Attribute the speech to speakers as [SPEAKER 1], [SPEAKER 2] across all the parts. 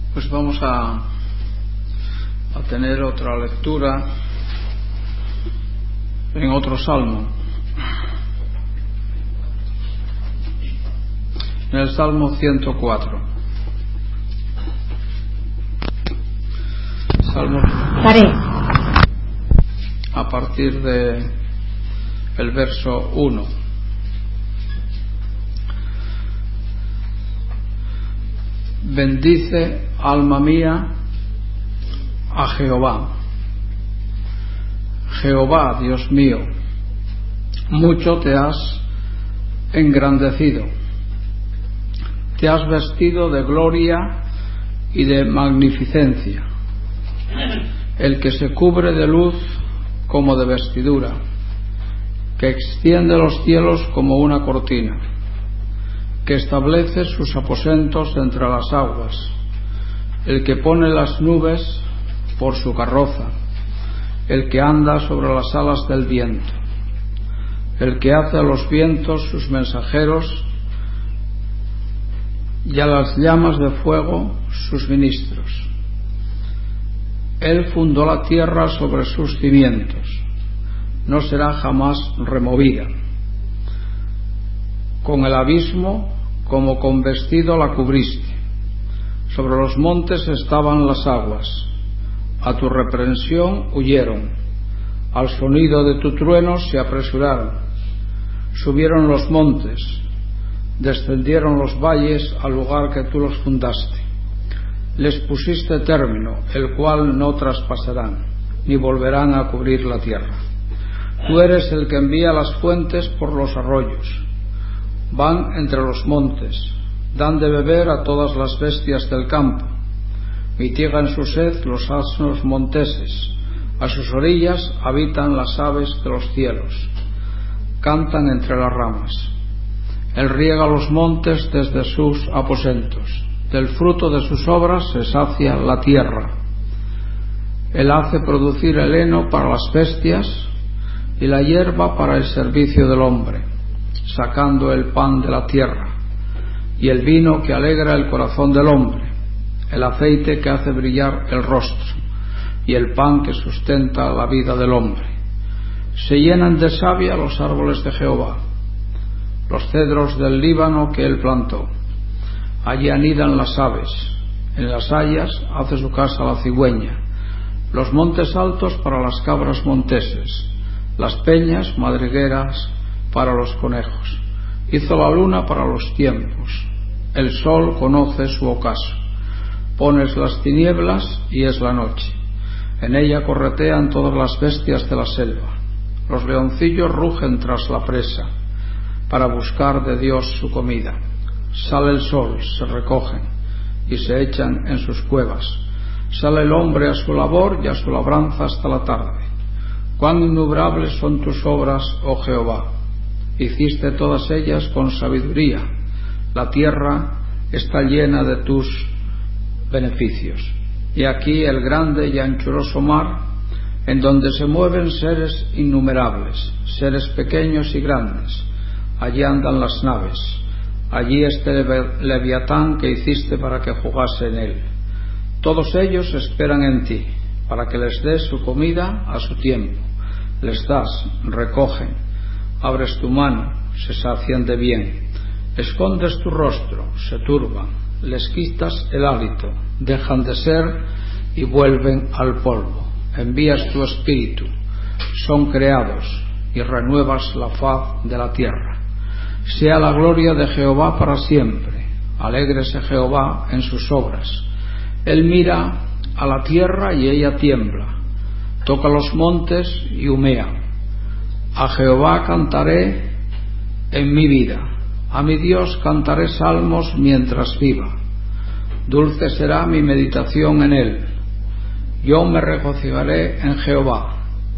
[SPEAKER 1] Pues vamos a tener otra lectura en otro salmo, en el Salmo 104. Salmo a partir de el verso 1. Bendice, alma mía, a Jehová. Jehová, Dios mío, mucho te has engrandecido. Te has vestido de gloria y de magnificencia. El que se cubre de luz como de vestidura, que extiende los cielos como una cortina, que establece sus aposentos entre las aguas, el que pone las nubes por su carroza, el que anda sobre las alas del viento, el que hace a los vientos sus mensajeros y a las llamas de fuego sus ministros. Él fundó la tierra sobre sus cimientos, no será jamás removida. Con el abismo como con vestido la cubriste, sobre los montes estaban las aguas, a tu reprensión huyeron, al sonido de tu trueno se apresuraron. Subieron los montes, descendieron los valles al lugar que tú los fundaste. Les pusiste término, el cual no traspasarán, ni volverán a cubrir la tierra. Tú eres el que envía las fuentes por los arroyos. Van entre los montes, dan de beber a todas las bestias del campo. Mitigan su sed los asnos monteses, a sus orillas habitan las aves de los cielos. Cantan entre las ramas. Él riega los montes desde sus aposentos. Del fruto de sus obras se sacia la tierra. Él hace producir el heno para las bestias y la hierba para el servicio del hombre, sacando el pan de la tierra y el vino que alegra el corazón del hombre, el aceite que hace brillar el rostro y el pan que sustenta la vida del hombre. Se llenan de savia los árboles de Jehová, los cedros del Líbano que él plantó. Allí anidan las aves, en las hayas hace su casa la cigüeña, los montes altos para las cabras monteses, las peñas madrigueras para los conejos. Hizo la luna para los tiempos, el sol conoce su ocaso. Pones las tinieblas y es la noche, en ella corretean todas las bestias de la selva. Los leoncillos rugen tras la presa, para buscar de Dios su comida. Sale el sol, se recogen y se echan en sus cuevas. Sale el hombre a su labor y a su labranza hasta la tarde. Cuán innumerables son tus obras, oh Jehová. Hiciste todas ellas con sabiduría. La tierra está llena de tus beneficios. Y aquí el grande y anchuroso mar, en donde se mueven seres innumerables, seres pequeños y grandes. Allí andan las naves. Allí este leviatán que hiciste para que jugase en él. Todos ellos esperan en ti, para que les des su comida a su tiempo. Les das, recogen. Abres tu mano, se sacian de bien. Escondes tu rostro, se turban. Les quitas el hálito, dejan de ser y vuelven al polvo. Envías tu espíritu, son creados y renuevas la faz de la tierra. Sea la gloria de Jehová para siempre. Alégrese Jehová en sus obras. Él mira a la tierra y ella tiembla. Toca los montes y humea. A Jehová cantaré en mi vida. A mi Dios cantaré salmos mientras viva. Dulce será mi meditación en él. Yo me regocijaré en Jehová.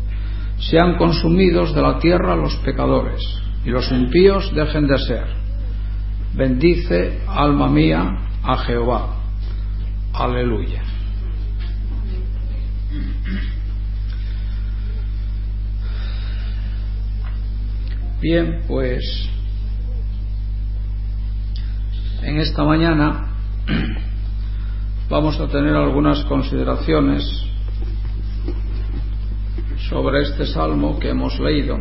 [SPEAKER 1] Sean consumidos de la tierra los pecadores, y los impíos dejen de ser. Bendice, alma mía, a Jehová. Aleluya. Bien, pues en esta mañana vamos a tener algunas consideraciones sobre este salmo que hemos leído.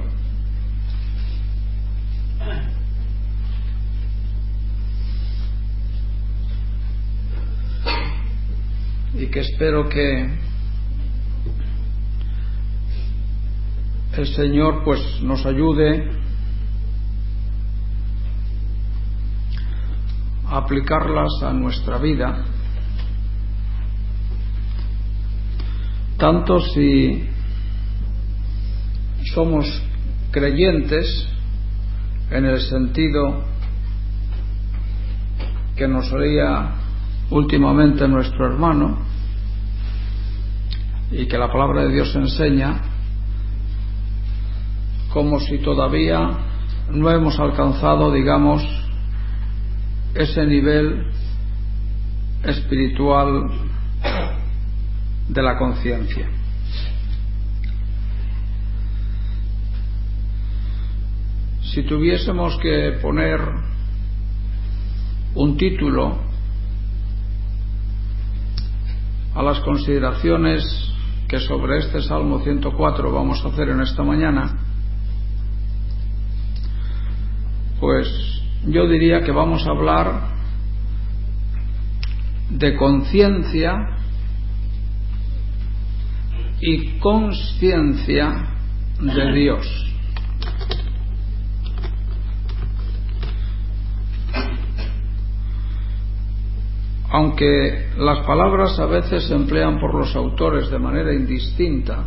[SPEAKER 1] Y que espero que el Señor pues nos ayude a aplicarlas a nuestra vida, tanto si somos creyentes en el sentido que nos leía últimamente nuestro hermano y que la palabra de Dios enseña, como si todavía no hemos alcanzado, digamos, ese nivel espiritual de la conciencia. Si tuviésemos que poner un título a las consideraciones que sobre este Salmo 104 vamos a hacer en esta mañana, pues yo diría que vamos a hablar de conciencia y consciencia de Dios. Aunque las palabras a veces se emplean por los autores de manera indistinta,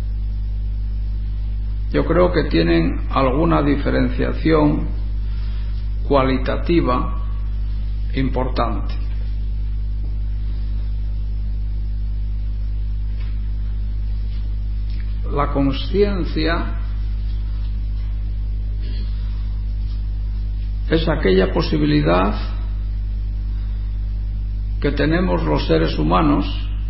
[SPEAKER 1] yo creo que tienen alguna diferenciación cualitativa importante. La consciencia es aquella posibilidad que tenemos los seres humanos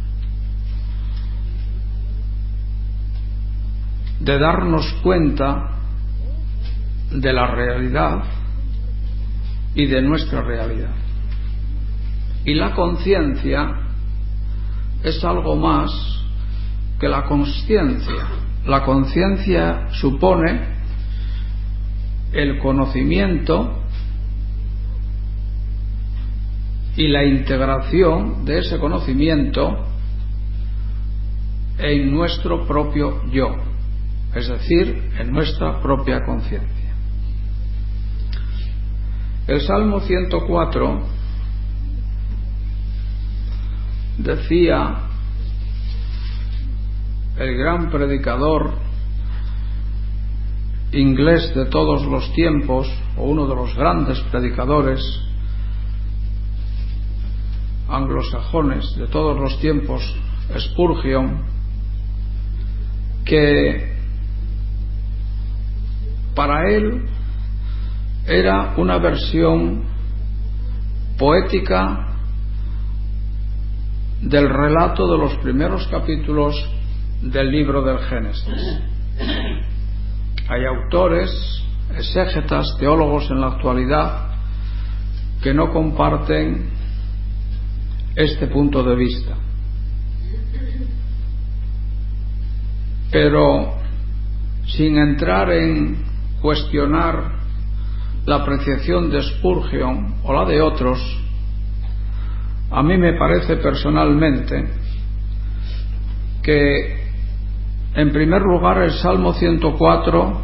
[SPEAKER 1] de darnos cuenta de la realidad y de nuestra realidad. Y la conciencia es algo más que la consciencia. La conciencia supone el conocimiento y la integración de ese conocimiento en nuestro propio yo, es decir, en nuestra propia conciencia. El Salmo 104 decía el gran predicador inglés de todos los tiempos, o uno de los grandes predicadores anglosajones de todos los tiempos, Spurgeon, que para él era una versión poética del relato de los primeros capítulos del libro del Génesis. Hay autores, exégetas, teólogos en la actualidad que no comparten este punto de vista, pero sin entrar en cuestionar la apreciación de Spurgeon o la de otros, a mí me parece personalmente que en primer lugar el Salmo 104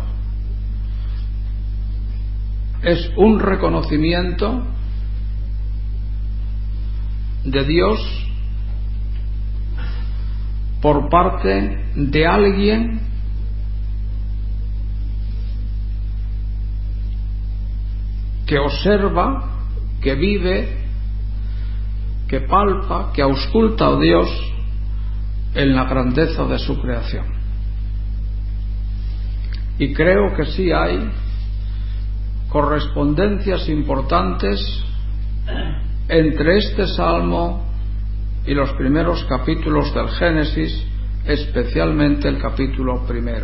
[SPEAKER 1] es un reconocimiento de Dios por parte de alguien que observa, que vive, que palpa, que ausculta a Dios en la grandeza de su creación. Y creo que sí hay correspondencias importantes entre este salmo y los primeros capítulos del Génesis, especialmente el capítulo primero.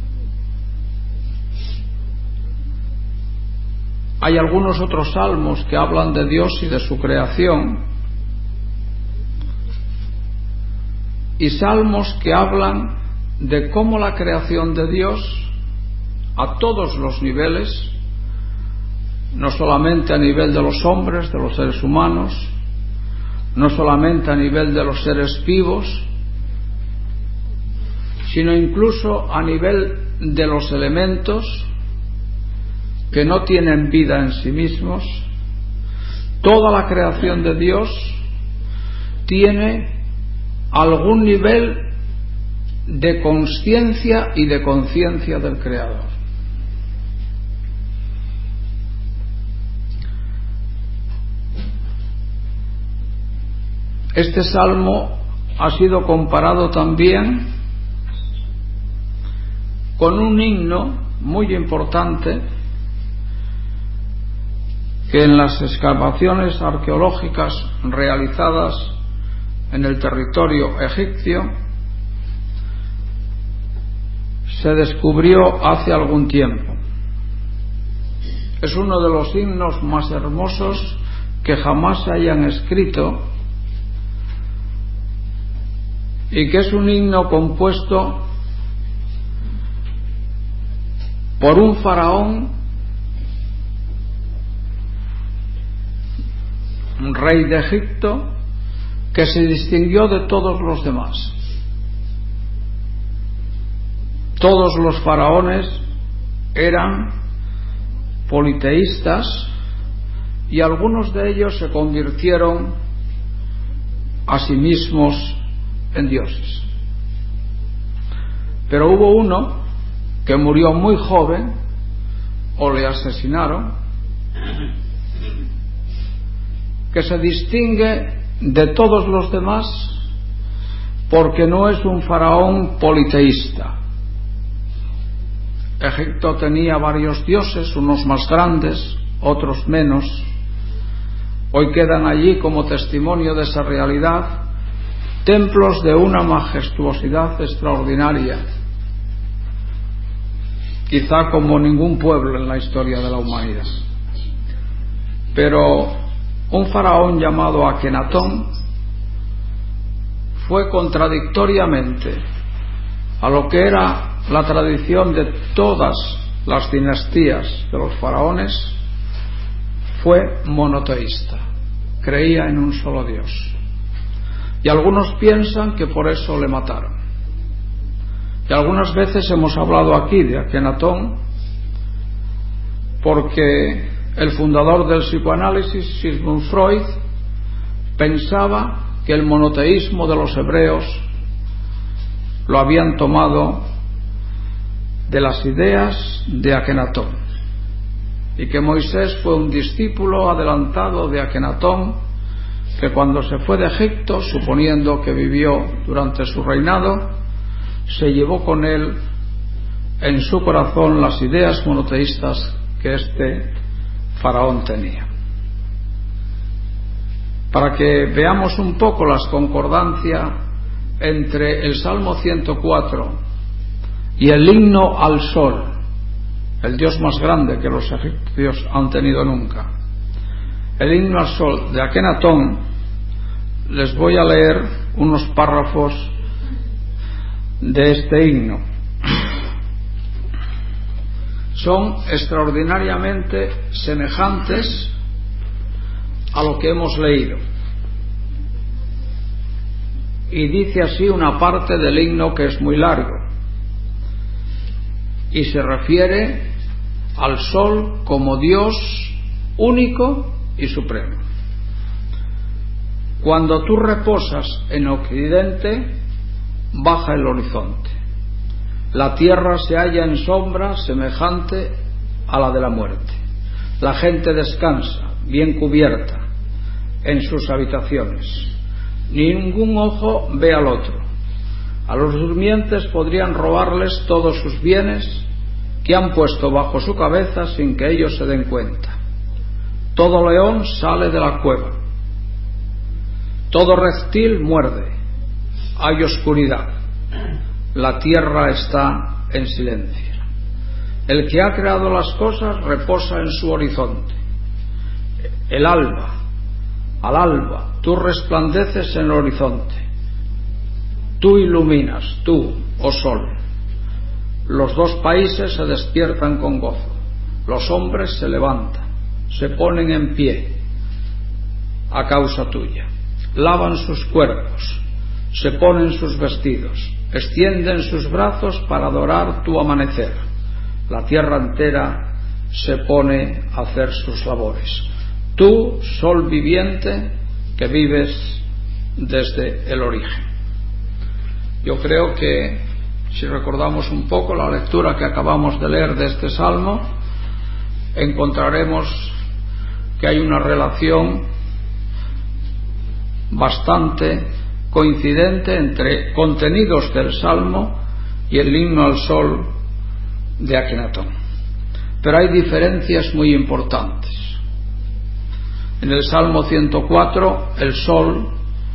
[SPEAKER 1] Hay algunos otros salmos que hablan de Dios y de su creación, y salmos que hablan de cómo la creación de Dios, a todos los niveles, no solamente a nivel de los hombres, de los seres humanos, no solamente a nivel de los seres vivos, sino incluso a nivel de los elementos que no tienen vida en sí mismos. Toda la creación de Dios tiene algún nivel de consciencia y de conciencia del Creador. Este salmo ha sido comparado también con un himno muy importante que en las excavaciones arqueológicas realizadas en el territorio egipcio se descubrió hace algún tiempo. Es uno de los himnos más hermosos que jamás se hayan escrito, y que es un himno compuesto por un faraón, un rey de Egipto, que se distinguió de todos los demás. Todos los faraones eran politeístas y algunos de ellos se convirtieron a sí mismos en dioses. Pero hubo uno que murió muy joven, o le asesinaron, que se distingue de todos los demás porque no es un faraón politeísta. Egipto tenía varios dioses, unos más grandes, otros menos. Hoy quedan allí como testimonio de esa realidad templos de una majestuosidad extraordinaria, quizá como ningún pueblo en la historia de la humanidad. Pero un faraón llamado Akenatón fue, contradictoriamente a lo que era la tradición de todas las dinastías de los faraones, fue monoteísta, creía en un solo Dios. Y algunos piensan que por eso le mataron. Y algunas veces hemos hablado aquí de Akenatón porque el fundador del psicoanálisis, Sigmund Freud, pensaba que el monoteísmo de los hebreos lo habían tomado de las ideas de Akenatón, y que Moisés fue un discípulo adelantado de Akenatón, que cuando se fue de Egipto, suponiendo que vivió durante su reinado, se llevó con él en su corazón las ideas monoteístas que este faraón tenía. Para que veamos un poco las concordancias entre el Salmo 104 y el himno al sol, el dios más grande que los egipcios han tenido nunca, el himno al sol de Akenatón, les voy a leer unos párrafos de este himno. Son extraordinariamente semejantes a lo que hemos leído, y dice así una parte del himno que es muy largo y se refiere al sol como Dios único y supremo. Cuando tú reposas en occidente, baja el horizonte. La tierra se halla en sombra semejante a la de la muerte. La gente descansa, bien cubierta, en sus habitaciones. Ningún ojo ve al otro. A los durmientes podrían robarles todos sus bienes que han puesto bajo su cabeza sin que ellos se den cuenta. Todo león sale de la cueva. Todo reptil muerde. Hay oscuridad. La tierra está en silencio. El que ha creado las cosas reposa en su horizonte. El alba, al alba, tú resplandeces en el horizonte. Tú iluminas, tú, oh sol. Los dos países se despiertan con gozo. Los hombres se levantan, se ponen en pie a causa tuya. Lavan sus cuerpos, se ponen sus vestidos, extienden sus brazos para adorar tu amanecer. La tierra entera se pone a hacer sus labores. Tú, sol viviente, que vives desde el origen. Yo creo que, si recordamos un poco la lectura que acabamos de leer de este salmo, encontraremos que hay una relación bastante coincidente entre contenidos del salmo y el himno al sol de Akenatón. Pero hay diferencias muy importantes. En el Salmo 104, el sol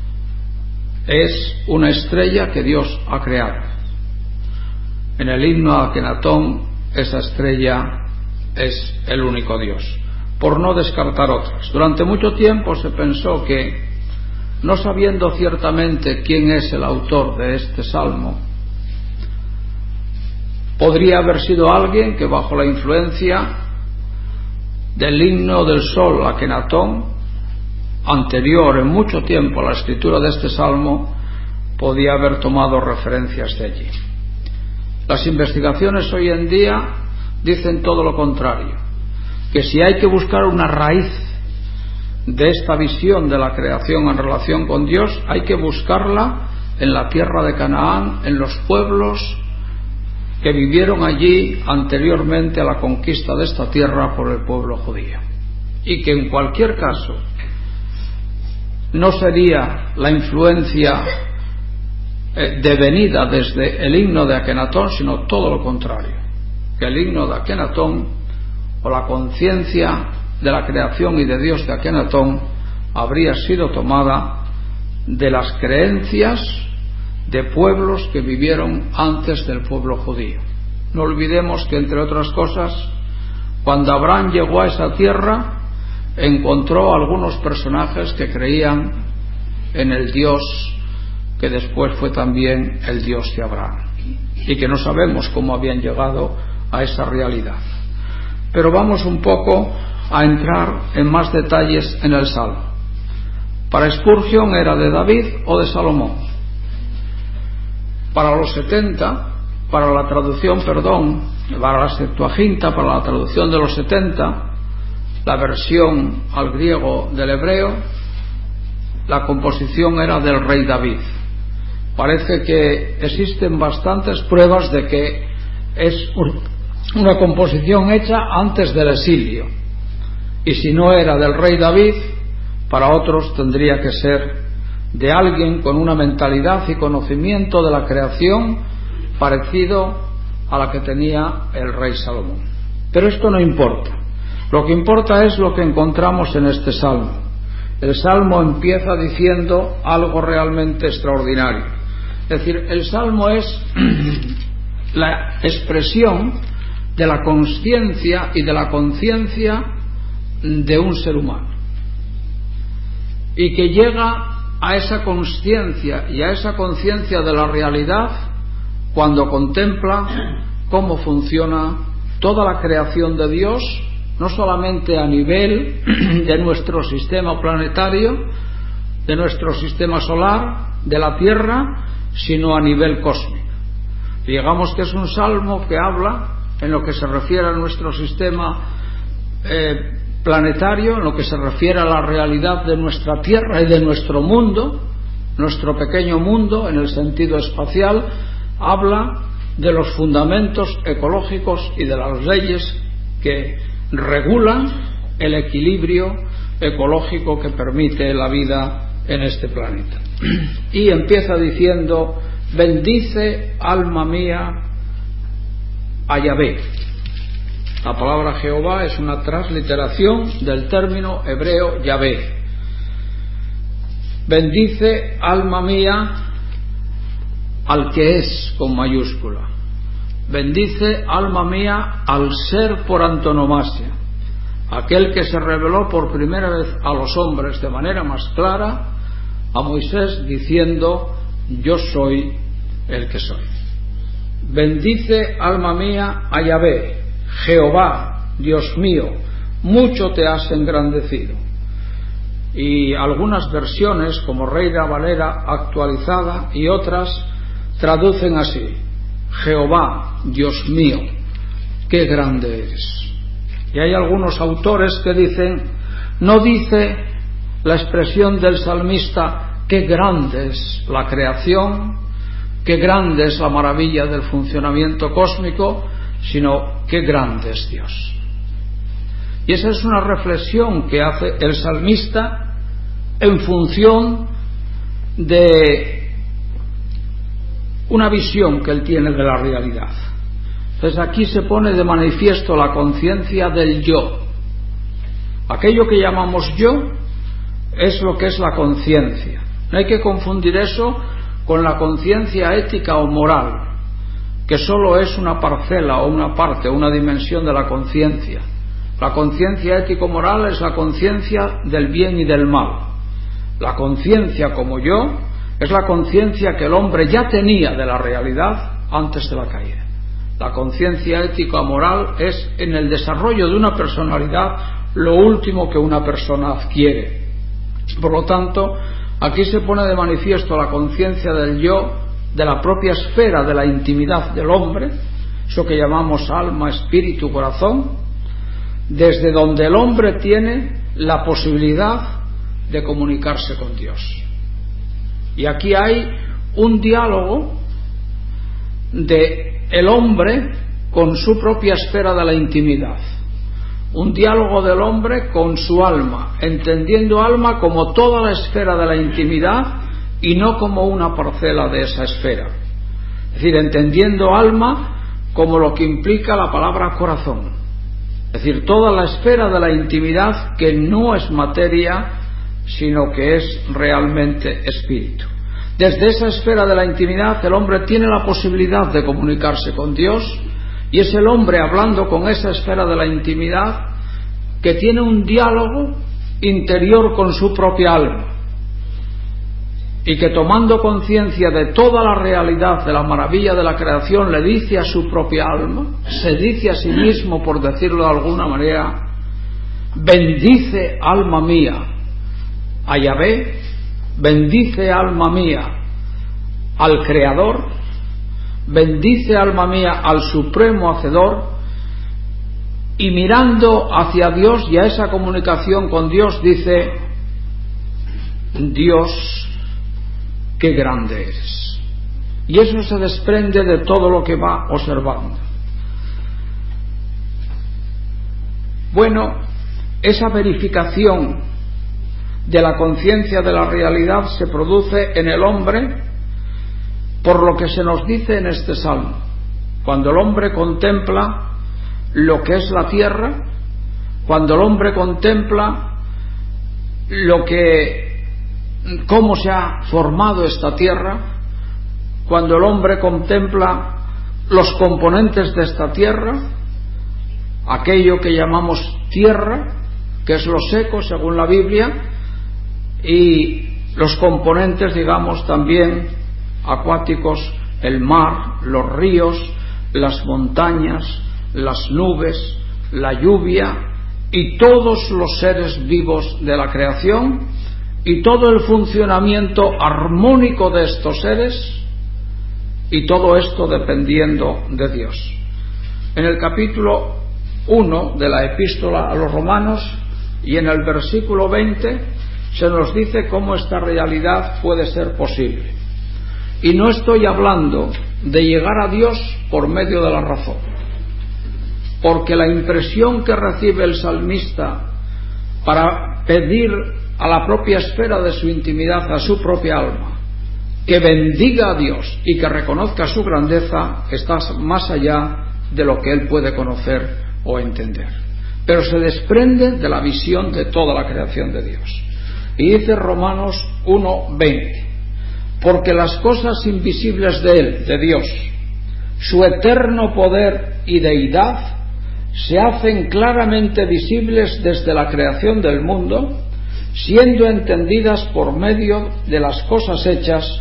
[SPEAKER 1] es una estrella que Dios ha creado. En el himno a Akenatón, esa estrella es el único Dios, por no descartar otras. Durante mucho tiempo se pensó que, no sabiendo ciertamente quién es el autor de este salmo, podría haber sido alguien que, bajo la influencia del himno del sol Akenatón, anterior en mucho tiempo a la escritura de este salmo, podía haber tomado referencias de allí. Las investigaciones hoy en día dicen todo lo contrario, que si hay que buscar una raíz de esta visión de la creación en relación con Dios, hay que buscarla en la tierra de Canaán, en los pueblos que vivieron allí anteriormente a la conquista de esta tierra por el pueblo judío, y que en cualquier caso no sería la influencia devenida desde el himno de Akenatón, sino todo lo contrario, que el himno de Akenatón, o la conciencia de la creación y de Dios de Akenatón, habría sido tomada de las creencias de pueblos que vivieron antes del pueblo judío. No olvidemos que, entre otras cosas, cuando Abraham llegó a esa tierra, encontró algunos personajes que creían en el Dios que después fue también el Dios de Abraham, y que no sabemos cómo habían llegado a esa realidad. Pero vamos un poco a entrar en más detalles en el salmo. Para Spurgeon era de David o de Salomón. Para los 70, para la Septuaginta, para la traducción de los 70, la versión al griego del hebreo, la composición era del rey David. Parece que existen bastantes pruebas de que es una composición hecha antes del exilio, y si no era del rey David, para otros tendría que ser de alguien con una mentalidad y conocimiento de la creación parecido a la que tenía el rey Salomón. Pero esto no importa. Lo que importa es lo que encontramos en este salmo. El salmo empieza diciendo algo realmente extraordinario. Es decir, el salmo es la expresión de la consciencia y de la conciencia de un ser humano, y que llega a esa consciencia y a esa conciencia de la realidad cuando contempla cómo funciona toda la creación de Dios, no solamente a nivel de nuestro sistema planetario, de nuestro sistema solar, de la Tierra, sino a nivel cósmico. Digamos que es un salmo que habla, en lo que se refiere a nuestro sistema planetario, en lo que se refiere a la realidad de nuestra Tierra y de nuestro mundo, nuestro pequeño mundo en el sentido espacial, habla de los fundamentos ecológicos y de las leyes que regulan el equilibrio ecológico que permite la vida en este planeta. Y empieza diciendo: bendice alma mía a Yahvé. La palabra Jehová es una transliteración del término hebreo Yahvé. Bendice alma mía al que es, con mayúscula. Bendice alma mía al ser por antonomasia, aquel que se reveló por primera vez a los hombres de manera más clara, a Moisés, diciendo: yo soy el que soy. Bendice, alma mía, a Yahvé, Jehová, Dios mío, mucho te has engrandecido. Y algunas versiones, como Reina Valera actualizada y otras, traducen así: Jehová, Dios mío, qué grande eres. Y hay algunos autores que dicen, no dice la expresión del salmista qué grande es la creación, qué grande es la maravilla del funcionamiento cósmico, sino qué grande es Dios. Y esa es una reflexión que hace el salmista en función de una visión que él tiene de la realidad. Entonces aquí se pone de manifiesto la conciencia del yo. Aquello que llamamos yo es lo que es la conciencia. No hay que confundir eso con la conciencia ética o moral, que solo es una parcela o una parte, una dimensión de la conciencia. La conciencia ético-moral es la conciencia del bien y del mal. La conciencia como yo es la conciencia que el hombre ya tenía de la realidad antes de la caída. La conciencia ético-moral es, en el desarrollo de una personalidad, lo último que una persona adquiere. Por lo tanto, aquí se pone de manifiesto la conciencia del yo, de la propia esfera de la intimidad del hombre, eso que llamamos alma, espíritu, corazón, desde donde el hombre tiene la posibilidad de comunicarse con Dios. Y aquí hay un diálogo de el hombre con su propia esfera de la intimidad, un diálogo del hombre con su alma, entendiendo alma como toda la esfera de la intimidad y no como una parcela de esa esfera. Es decir, entendiendo alma como lo que implica la palabra corazón, es decir, toda la esfera de la intimidad que no es materia, sino que es realmente espíritu. Desde esa esfera de la intimidad el hombre tiene la posibilidad de comunicarse con Dios, y es el hombre hablando con esa esfera de la intimidad que tiene un diálogo interior con su propia alma, y que tomando conciencia de toda la realidad de la maravilla de la creación le dice a su propia alma, se dice a sí mismo, por decirlo de alguna manera: bendice, alma mía, a Yahvé, bendice, alma mía, al Creador, bendice, alma mía, al Supremo Hacedor, y mirando hacia Dios y a esa comunicación con Dios dice: Dios, qué grande eres. Y eso se desprende de todo lo que va observando. Bueno, esa verificación de la conciencia de la realidad se produce en el hombre por lo que se nos dice en este salmo. Cuando el hombre contempla lo que es la tierra, cuando el hombre contempla cómo se ha formado esta tierra, cuando el hombre contempla los componentes de esta tierra, aquello que llamamos tierra, que es lo seco según la Biblia, y los componentes, digamos, también acuáticos, el mar, los ríos, las montañas, las nubes, la lluvia y todos los seres vivos de la creación y todo el funcionamiento armónico de estos seres, y todo esto dependiendo de Dios. En el capítulo 1 de la epístola a los Romanos y en el versículo 20 se nos dice cómo esta realidad puede ser posible. Y no estoy hablando de llegar a Dios por medio de la razón, porque la impresión que recibe el salmista para pedir a la propia esfera de su intimidad, a su propia alma, que bendiga a Dios y que reconozca su grandeza, está más allá de lo que él puede conocer o entender, pero se desprende de la visión de toda la creación de Dios. Y dice Romanos 1:20: porque las cosas invisibles de Él, de Dios, su eterno poder y deidad, se hacen claramente visibles desde la creación del mundo, siendo entendidas por medio de las cosas hechas,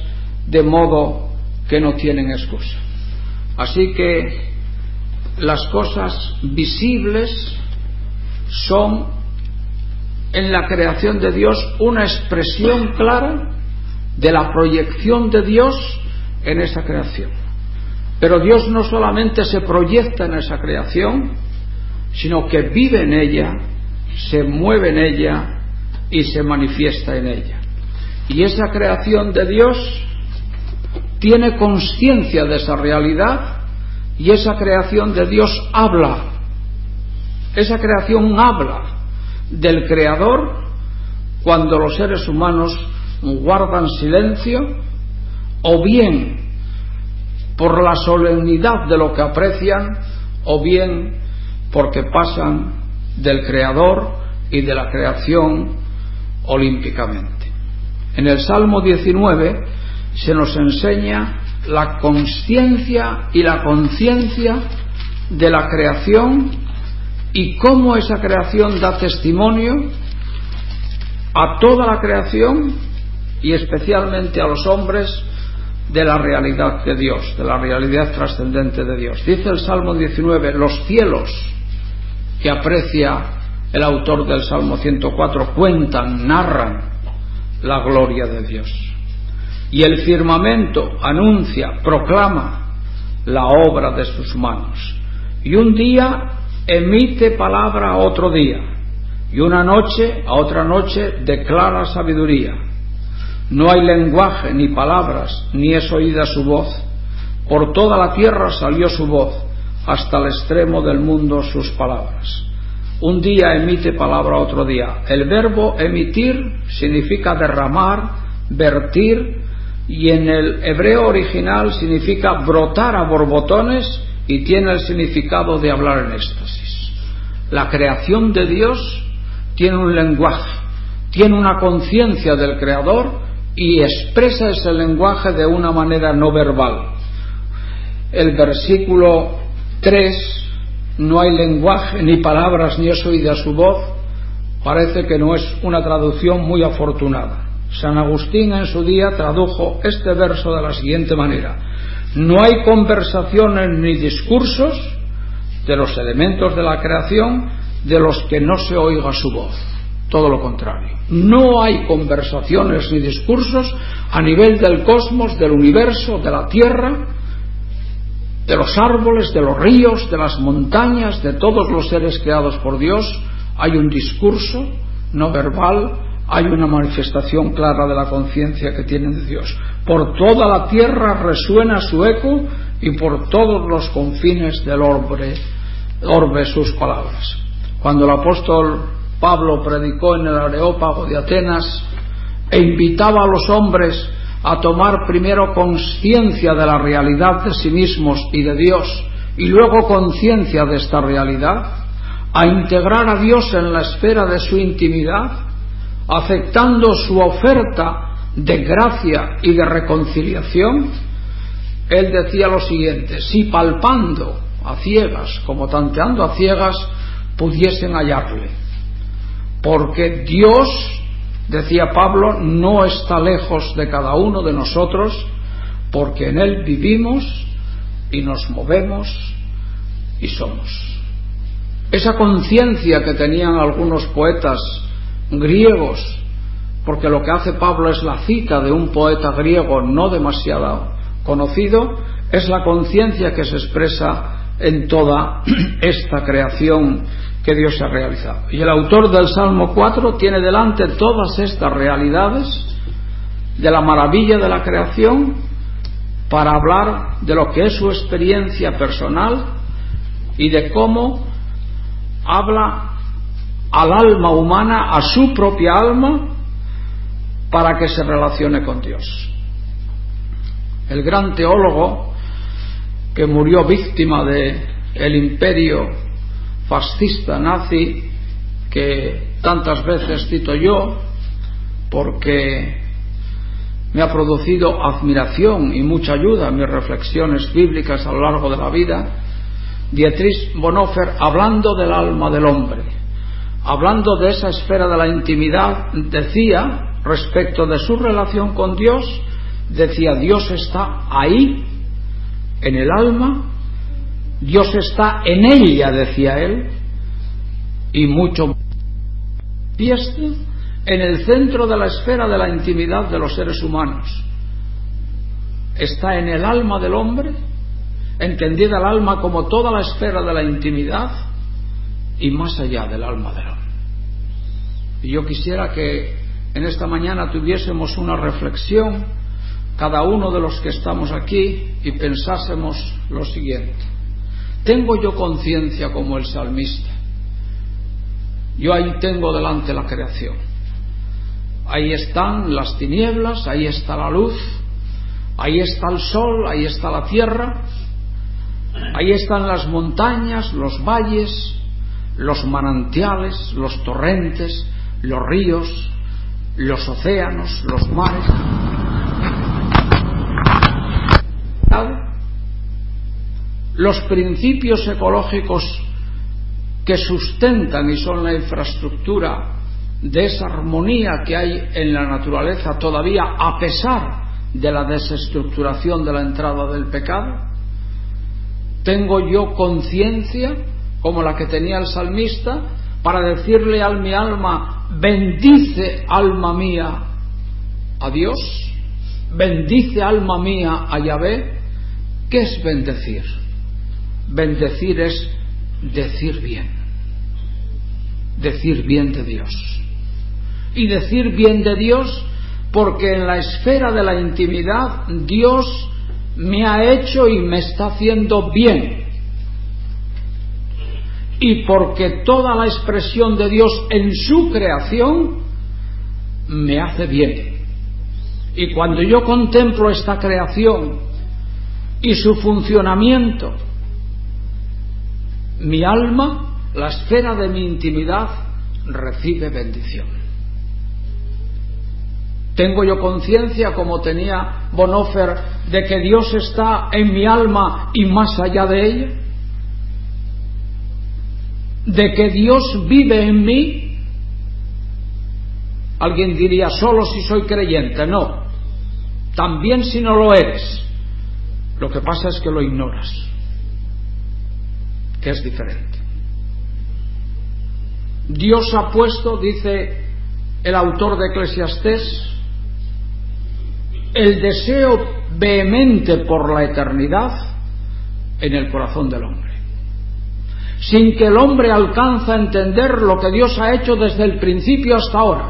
[SPEAKER 1] de modo que no tienen excusa. Así que las cosas visibles son en la creación de Dios una expresión clara de la proyección de Dios en esa creación. Pero Dios no solamente se proyecta en esa creación, sino que vive en ella, se mueve en ella y se manifiesta en ella. Y esa creación de Dios tiene conciencia de esa realidad, y esa creación de Dios habla. Esa creación habla del Creador cuando los seres humanos guardan silencio, o bien por la solemnidad de lo que aprecian, o bien porque pasan del Creador y de la creación olímpicamente. En el Salmo 19 se nos enseña la consciencia y la conciencia de la creación y cómo esa creación da testimonio a toda la creación y especialmente a los hombres de la realidad de Dios, de la realidad trascendente de Dios. Dice el Salmo 19, los cielos, que aprecia el autor del Salmo 104, cuentan, narran la gloria de Dios. Y el firmamento anuncia, proclama la obra de sus manos. Y un día emite palabra a otro día, y una noche a otra noche declara sabiduría. No hay lenguaje ni palabras, ni es oída su voz. Por toda la tierra salió su voz, hasta el extremo del mundo sus palabras. Un día emite palabra a otro día. El verbo emitir significa derramar, vertir, y en el hebreo original significa brotar a borbotones y tiene el significado de hablar en éxtasis. La creación de Dios tiene un lenguaje, tiene una conciencia del Creador y expresa ese lenguaje de una manera no verbal. El versículo 3, no hay lenguaje ni palabras ni es oída su voz, parece que no es una traducción muy afortunada. San Agustín en su día tradujo este verso de la siguiente manera: no hay conversaciones ni discursos de los elementos de la creación de los que no se oiga su voz. Todo lo contrario, no hay conversaciones ni discursos a nivel del cosmos, del universo, de la tierra, de los árboles, de los ríos, de las montañas, de todos los seres creados por Dios. Hay un discurso no verbal, hay una manifestación clara de la conciencia que tienen de Dios. Por toda la tierra resuena su eco y por todos los confines del orbe sus palabras. Cuando el apóstol Pablo predicó en el Areópago de Atenas e invitaba a los hombres a tomar primero conciencia de la realidad de sí mismos y de Dios, y luego conciencia de esta realidad, a integrar a Dios en la esfera de su intimidad, aceptando su oferta de gracia y de reconciliación, él decía lo siguiente: si palpando a ciegas, como tanteando a ciegas, pudiesen hallarle. Porque Dios, decía Pablo, no está lejos de cada uno de nosotros, porque en Él vivimos y nos movemos y somos. Esa conciencia que tenían algunos poetas griegos, porque lo que hace Pablo es la cita de un poeta griego no demasiado conocido, es la conciencia que se expresa en toda esta creación que Dios ha realizado. Y el autor del Salmo 4 tiene delante todas estas realidades de la maravilla de la creación para hablar de lo que es su experiencia personal y de cómo habla al alma humana, a su propia alma, para que se relacione con Dios. El gran teólogo que murió víctima del imperio fascista nazi, que tantas veces cito yo porque me ha producido admiración y mucha ayuda en mis reflexiones bíblicas a lo largo de la vida, Dietrich Bonhoeffer, hablando del alma del hombre, hablando de esa esfera de la intimidad, decía respecto de su relación con Dios decía: Dios está ahí, en el alma, Dios está en ella, decía él, y mucho más, en el centro de la esfera de la intimidad de los seres humanos. Está en el alma del hombre, entendida el alma como toda la esfera de la intimidad y más allá del alma del hombre. Y yo quisiera que en esta mañana tuviésemos una reflexión, cada uno de los que estamos aquí, y pensásemos lo siguiente: ¿tengo yo conciencia como el salmista? Yo ahí tengo delante la creación. Ahí están las tinieblas, ahí está la luz, ahí está el sol, ahí está la tierra, ahí están las montañas, los valles, los manantiales, los torrentes, los ríos, los océanos, los mares. Los principios ecológicos que sustentan y son la infraestructura de esa armonía que hay en la naturaleza todavía, a pesar de la desestructuración de la entrada del pecado. ¿Tengo yo conciencia como la que tenía el salmista para decirle a mi alma: bendice, alma mía, a Dios? Bendice, alma mía, a Yahvé. ¿Qué es bendecir? Bendecir es decir bien de Dios. Y decir bien de Dios porque en la esfera de la intimidad Dios me ha hecho y me está haciendo bien. Y porque toda la expresión de Dios en su creación me hace bien. Y cuando yo contemplo esta creación y su funcionamiento, mi alma, la esfera de mi intimidad, recibe bendición. ¿Tengo yo conciencia, como tenía Bonhoeffer, de que Dios está en mi alma y más allá de ella? ¿De que Dios vive en mí? Alguien diría: solo si soy creyente. No, también si no lo eres. Lo que pasa es que lo ignoras, que es diferente. Dios ha puesto, dice el autor de Eclesiastés, el deseo vehemente por la eternidad en el corazón del hombre, sin que el hombre alcance a entender lo que Dios ha hecho desde el principio hasta ahora.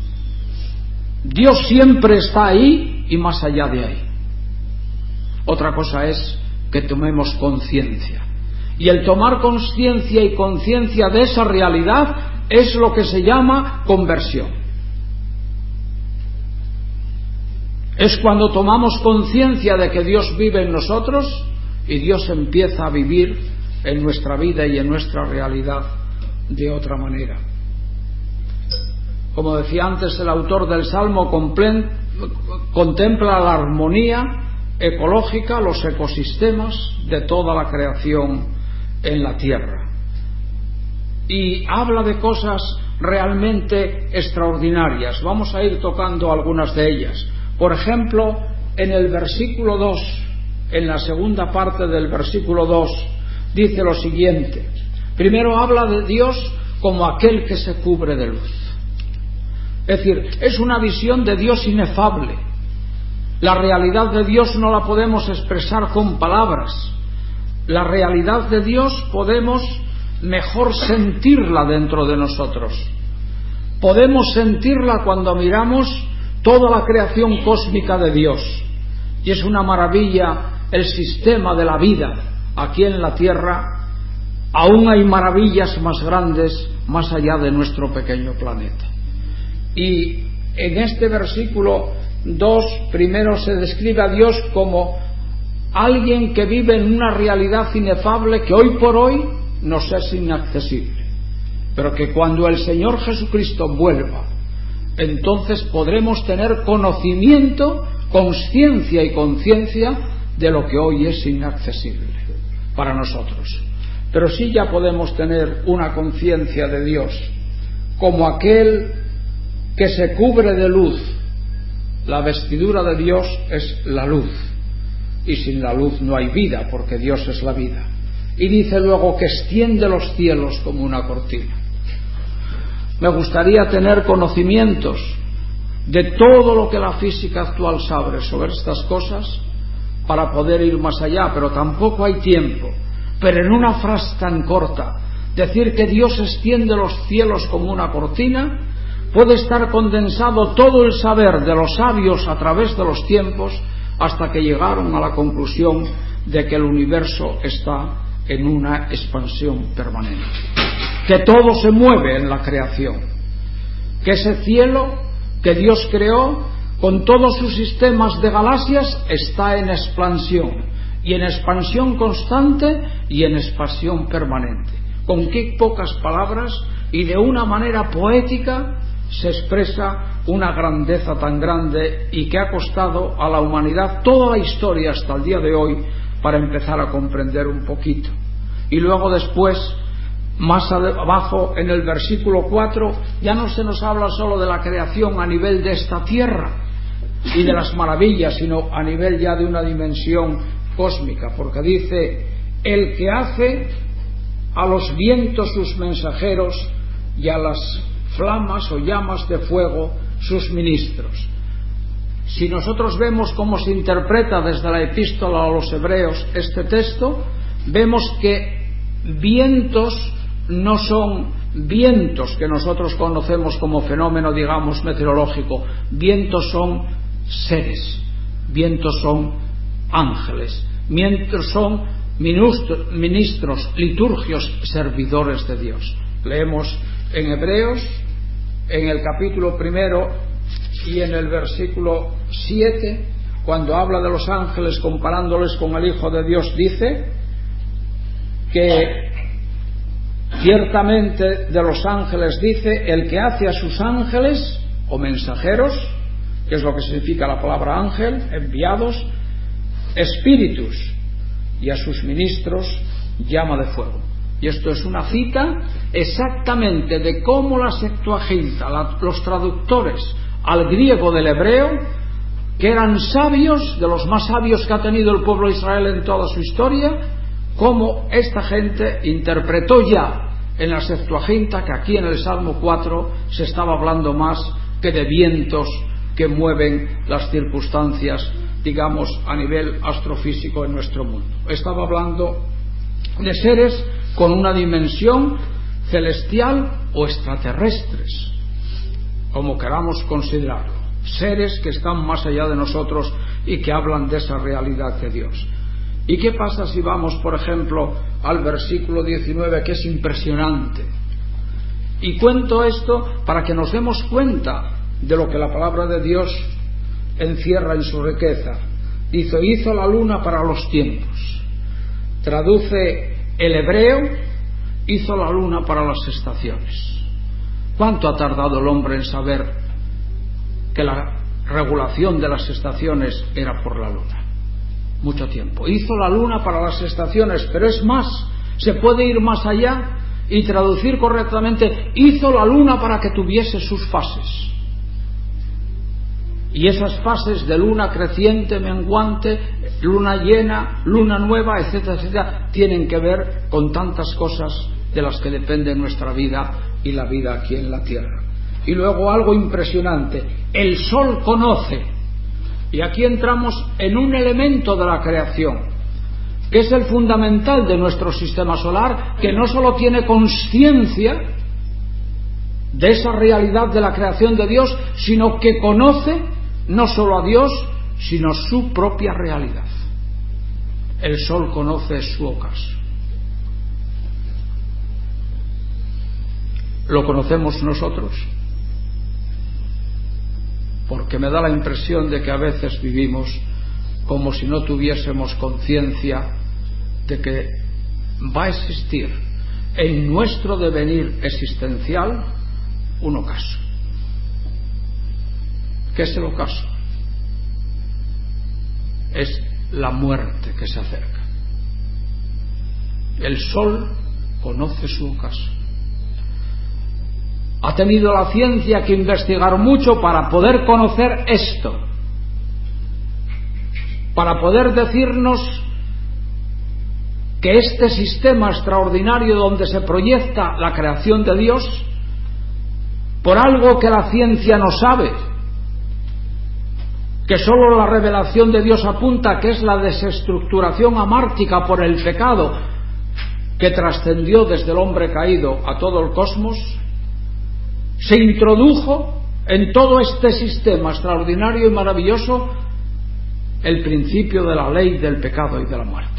[SPEAKER 1] Dios siempre está ahí y más allá de ahí. Otra cosa es que tomemos conciencia. Y el tomar conciencia y conciencia de esa realidad es lo que se llama conversión. Es cuando tomamos conciencia de que Dios vive en nosotros y Dios empieza a vivir en nuestra vida y en nuestra realidad de otra manera. Como decía antes el autor del Salmo, contempla la armonía ecológica, los ecosistemas de toda la creación en la tierra, y habla de cosas realmente extraordinarias. Vamos a ir tocando algunas de ellas. Por ejemplo, en el versículo 2, en la segunda parte del versículo 2, dice lo siguiente. Primero habla de Dios como aquel que se cubre de luz. Es decir, es una visión de Dios inefable. La realidad de Dios no la podemos expresar con palabras. La realidad de Dios podemos mejor sentirla dentro de nosotros. Podemos sentirla cuando miramos toda la creación cósmica de Dios. Y es una maravilla el sistema de la vida aquí en la tierra. Aún hay maravillas más grandes más allá de nuestro pequeño planeta. Y en este versículo 2 primero se describe a Dios como alguien que vive en una realidad inefable que hoy por hoy nos es inaccesible, pero que cuando el Señor Jesucristo vuelva, entonces podremos tener conocimiento, consciencia y conciencia de lo que hoy es inaccesible para nosotros. Pero sí ya podemos tener una conciencia de Dios como aquel que se cubre de luz La vestidura de Dios es la luz, y sin la luz no hay vida, porque Dios es la vida. Y dice luego que extiende los cielos como una cortina. Me gustaría tener conocimientos de todo lo que la física actual sabe sobre estas cosas para poder ir más allá, pero tampoco hay tiempo. Pero en una frase tan corta, decir que Dios extiende los cielos como una cortina, puede estar condensado todo el saber de los sabios a través de los tiempos hasta que llegaron a la conclusión de que el universo está en una expansión permanente, que todo se mueve en la creación, que ese cielo que Dios creó con todos sus sistemas de galaxias está en expansión, y en expansión constante y en expansión permanente. Con qué pocas palabras y de una manera poética se expresa una grandeza tan grande, y que ha costado a la humanidad toda la historia hasta el día de hoy para empezar a comprender un poquito. Y luego después, más abajo en el versículo 4, ya no se nos habla solo de la creación a nivel de esta tierra y de las maravillas, sino a nivel ya de una dimensión cósmica, porque dice: el que hace a los vientos sus mensajeros y a las flamas o llamas de fuego sus ministros. Si nosotros vemos cómo se interpreta desde la epístola a los hebreos este texto, vemos que vientos no son vientos que nosotros conocemos como fenómeno, digamos, meteorológico. Vientos son seres, vientos son ángeles, vientos son ministros, liturgios, servidores de Dios. Leemos en Hebreos, en el capítulo 1 y en el versículo 7, cuando habla de los ángeles comparándoles con el Hijo de Dios, dice que ciertamente de los ángeles dice: el que hace a sus ángeles o mensajeros, que es lo que significa la palabra ángel, enviados, espíritus, y a sus ministros llama de fuego. Y esto es una cita exactamente de cómo la Septuaginta, los traductores al griego del hebreo, que eran sabios, de los más sabios que ha tenido el pueblo de Israel en toda su historia, cómo esta gente interpretó ya en la Septuaginta que aquí en el Salmo 4 se estaba hablando más que de vientos que mueven las circunstancias, digamos, a nivel astrofísico en nuestro mundo. Estaba hablando de seres con una dimensión celestial o extraterrestres, como queramos considerarlo, seres que están más allá de nosotros y que hablan de esa realidad de Dios. ¿Y qué pasa si vamos, por ejemplo, al versículo 19, que es impresionante? Y cuento esto para que nos demos cuenta de lo que la palabra de Dios encierra en su riqueza. Dice: hizo la luna para los tiempos. Traduce el hebreo: hizo la luna para las estaciones. ¿Cuánto ha tardado el hombre en saber que la regulación de las estaciones era por la luna? Mucho tiempo. Hizo la luna para las estaciones, pero es más, se puede ir más allá y traducir correctamente: hizo la luna para que tuviese sus fases. Y esas fases de luna creciente, menguante, luna llena, luna nueva, etcétera, etcétera, tienen que ver con tantas cosas de las que depende nuestra vida y la vida aquí en la tierra. Y luego algo impresionante: el sol conoce. Y aquí entramos en un elemento de la creación, que es el fundamental de nuestro sistema solar, que no solo tiene conciencia de esa realidad de la creación de Dios, sino que conoce no solo a Dios, sino su propia realidad. El sol conoce su ocaso. ¿Lo conocemos nosotros? Porque me da la impresión de que a veces vivimos como si no tuviésemos conciencia de que va a existir en nuestro devenir existencial un ocaso. ¿Qué es el ocaso? Es la muerte que se acerca. El sol conoce su ocaso. Ha tenido la ciencia que investigar mucho para poder conocer esto, para poder decirnos que este sistema extraordinario donde se proyecta la creación de Dios, por algo que la ciencia no sabe, que sólo la revelación de Dios apunta, que es la desestructuración amártica por el pecado que trascendió desde el hombre caído a todo el cosmos, se introdujo en todo este sistema extraordinario y maravilloso el principio de la ley del pecado y de la muerte.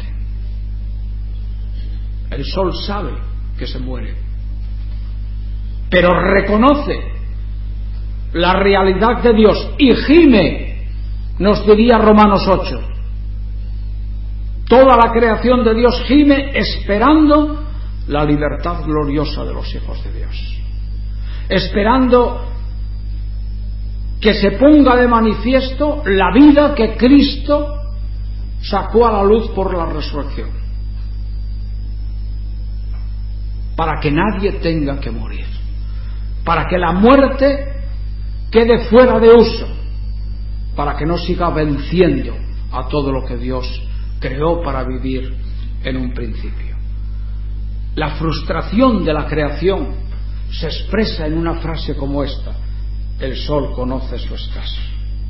[SPEAKER 1] El sol sabe que se muere, pero reconoce la realidad de Dios y gime, nos diría Romanos 8. Toda la creación de Dios gime esperando la libertad gloriosa de los hijos de Dios, esperando que se ponga de manifiesto la vida que Cristo sacó a la luz por la resurrección, para que nadie tenga que morir, para que la muerte quede fuera de uso, para que no siga venciendo a todo lo que Dios creó para vivir en un principio. La frustración de la creación se expresa en una frase como esta: el sol conoce su escaso.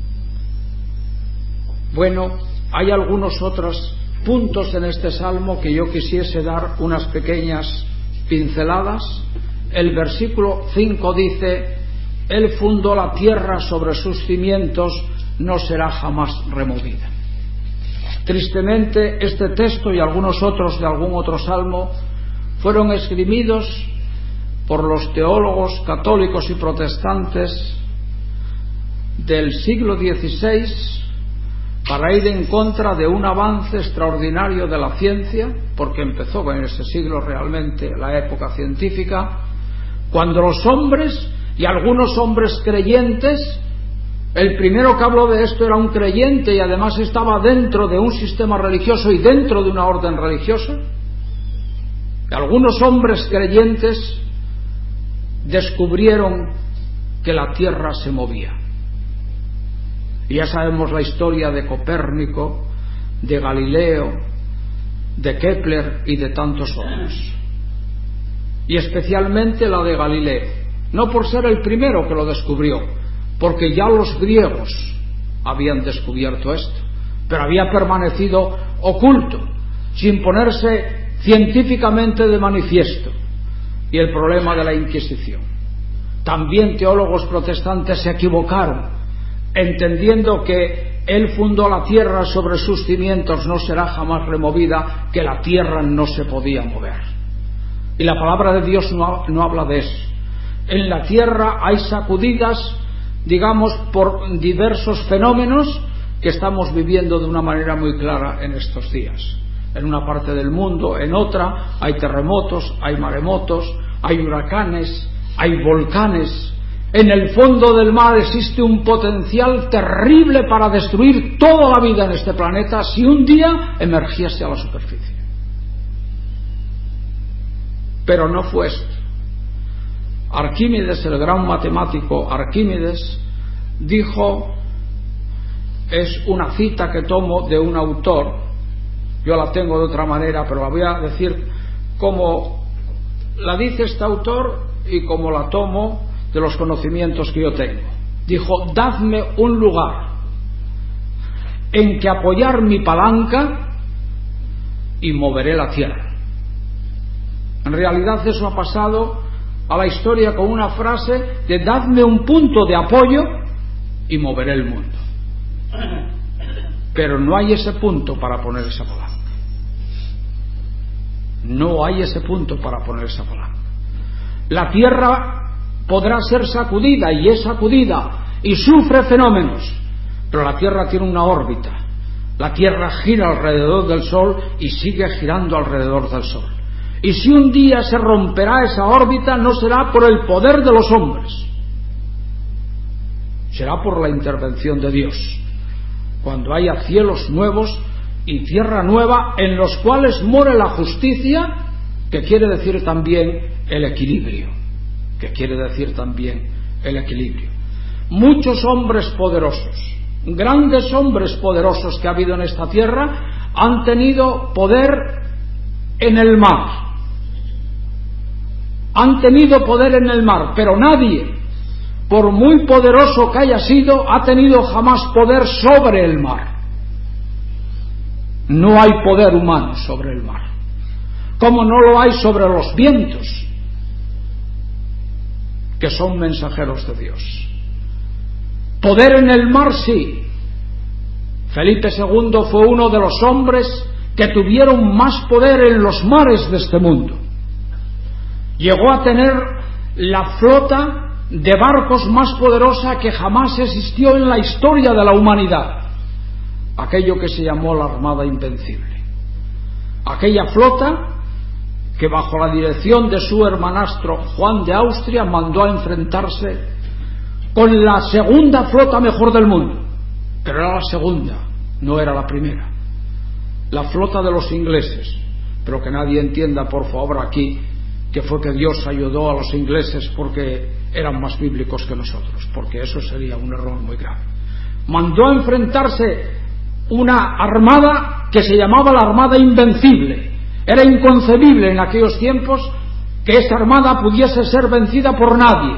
[SPEAKER 1] Bueno, hay algunos otros puntos en este salmo que yo quisiese dar unas pequeñas pinceladas. El versículo 5 dice: Él fundó la tierra sobre sus cimientos, no será jamás removida. Tristemente, este texto y algunos otros de algún otro salmo fueron esgrimidos por los teólogos católicos y protestantes del siglo XVI para ir en contra de un avance extraordinario de la ciencia, porque empezó en ese siglo realmente la época científica, cuando los hombres, y algunos hombres creyentes, el primero que habló de esto era un creyente y además estaba dentro de un sistema religioso y dentro de una orden religiosa, y algunos hombres creyentes descubrieron que la Tierra se movía. Y ya sabemos la historia de Copérnico, de Galileo, de Kepler y de tantos otros. Y especialmente la de Galileo, no por ser el primero que lo descubrió, porque ya los griegos habían descubierto esto, pero había permanecido oculto, sin ponerse científicamente de manifiesto. Y el problema de la Inquisición. También teólogos protestantes se equivocaron, entendiendo que Él fundó la tierra sobre sus cimientos, no será jamás removida, que la tierra no se podía mover. Y la palabra de Dios no habla de eso. En la tierra hay sacudidas, digamos, por diversos fenómenos que estamos viviendo de una manera muy clara en estos días. En una parte del mundo, en otra, hay terremotos, hay maremotos, hay huracanes, hay volcanes. En el fondo del mar existe un potencial terrible para destruir toda la vida en este planeta si un día emergiese a la superficie. Pero no fue esto. Arquímedes, el gran matemático Arquímedes, dijo, es una cita que tomo de un autor, yo la tengo de otra manera, pero la voy a decir como la dice este autor y como la tomo de los conocimientos que yo tengo. Dijo: dadme un lugar en que apoyar mi palanca y moveré la tierra. En realidad eso ha pasado a la historia con una frase de: dadme un punto de apoyo y moveré el mundo. Pero no hay ese punto para poner esa palanca. No hay ese punto para poner esa palanca. La tierra podrá ser sacudida y es sacudida y sufre fenómenos, pero la tierra tiene una órbita. La tierra gira alrededor del sol y sigue girando alrededor del sol. Y si un día se romperá esa órbita, no será por el poder de los hombres, será por la intervención de Dios, cuando haya cielos nuevos y tierra nueva en los cuales more la justicia, que quiere decir también el equilibrio, que quiere decir también el equilibrio. Muchos hombres poderosos grandes hombres poderosos que ha habido en esta tierra han tenido poder en el mar. Han tenido poder en el mar, pero nadie, por muy poderoso que haya sido, ha tenido jamás poder sobre el mar. No hay poder humano sobre el mar, como no lo hay sobre los vientos, que son mensajeros de Dios. Poder en el mar sí. Felipe II fue uno de los hombres que tuvieron más poder en los mares de este mundo. Llegó a tener la flota de barcos más poderosa que jamás existió en la historia de la humanidad, aquello que se llamó la Armada Invencible. Aquella flota que bajo la dirección de su hermanastro Juan de Austria mandó a enfrentarse con la segunda flota mejor del mundo, pero era la segunda, no era la primera, la flota de los ingleses. Pero que nadie entienda, por favor, aquí que fue que Dios ayudó a los ingleses porque eran más bíblicos que nosotros, porque eso sería un error muy grave. Mandó a enfrentarse una armada que se llamaba la Armada Invencible. Era inconcebible en aquellos tiempos que esa armada pudiese ser vencida por nadie.